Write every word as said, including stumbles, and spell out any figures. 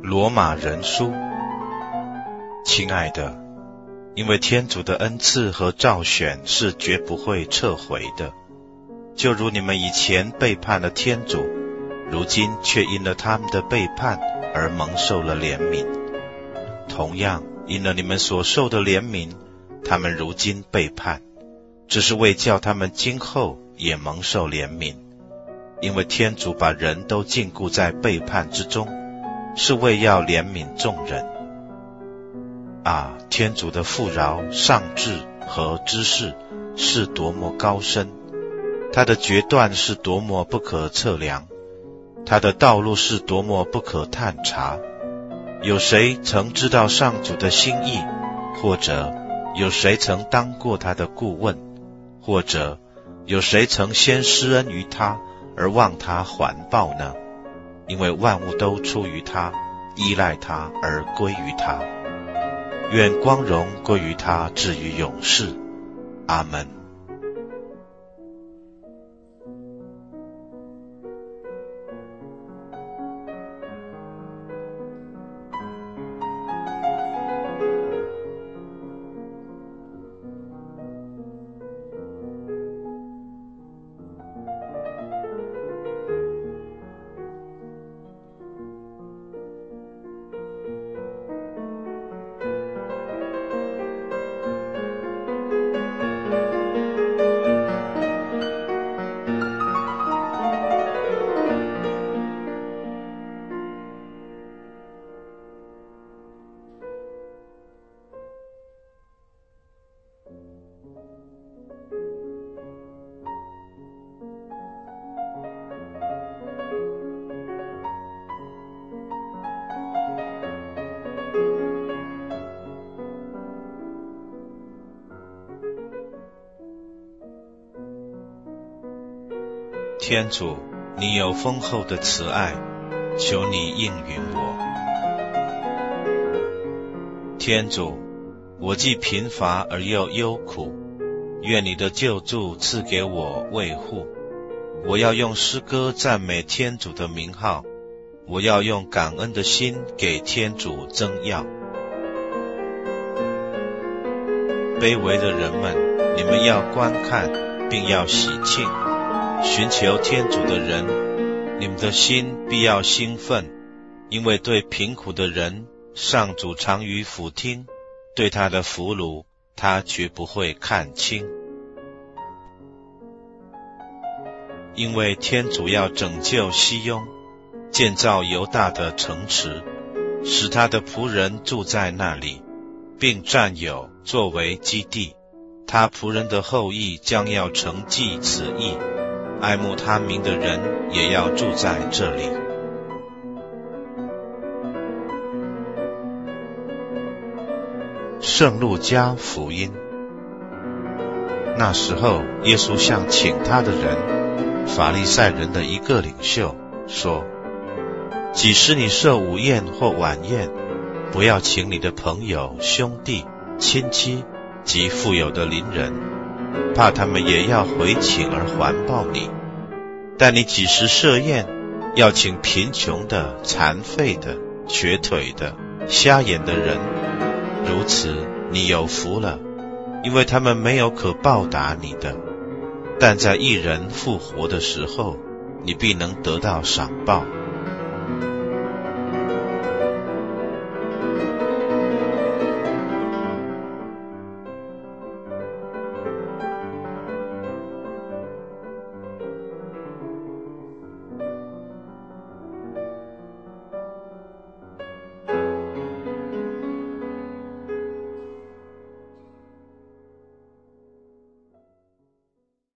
罗马人书。亲爱的，因为天主的恩赐和召选是绝不会撤回的，就如你们以前背叛了天主，如今却因了他们的背叛而蒙受了怜悯。同样，因了你们所受的怜悯，他们如今背叛，只是为叫他们今后也蒙受怜悯。因为天主把人都禁锢在背叛之中，是为要怜悯众人。啊，天主的富饶、上智和知识是多么高深，他的决断是多么不可测量，他的道路是多么不可探查。有谁曾知道上主的心意？或者有谁曾当过他的顾问？或者有谁曾先施恩于他而望他还报呢？因为万物都出于他，依赖他而归于他。愿光荣归于他至于永世。阿们。天主，你有丰厚的慈爱，求你应允我。天主，我既贫乏而又忧苦，愿你的救助赐给我卫护。我要用诗歌赞美天主的名号，我要用感恩的心给天主增耀。卑微的人们，你们要观看，并要喜庆。寻求天主的人，你们的心必要兴奋，因为对贫苦的人，上主常于俯听，对他的俘虏，他绝不会看轻。因为天主要拯救西雍，建造犹大的城池，使他的仆人住在那里，并占有作为基地。他仆人的后裔将要承继此义，爱慕他名的人也要住在这里。圣路加福音。那时候，耶稣向请他的人，法利赛人的一个领袖说：几时你设午宴或晚宴，不要请你的朋友、兄弟、亲戚及富有的邻人，怕他们也要回请而还报你。但你几时设宴，要请贫穷的、残废的、瘸腿的、瞎眼的人，如此你有福了，因为他们没有可报答你的。但在一人复活的时候，你必能得到赏报。